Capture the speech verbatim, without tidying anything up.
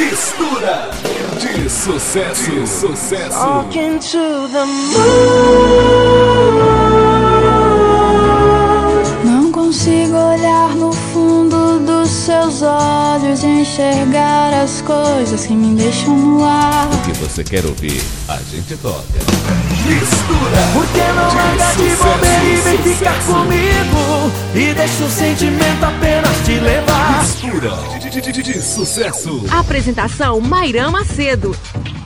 Mistura de sucesso, de sucesso. Talking to the moon. Não consigo olhar no fundo dos seus olhos e enxergar as coisas que me deixam no ar. O que você quer ouvir, a gente toca. Mistura. Por que não larga de bobeira e vem ficar comigo? E deixa o sentimento apenas te levar. Mistura de, de, de, de sucesso. Apresentação: Mairã Macedo.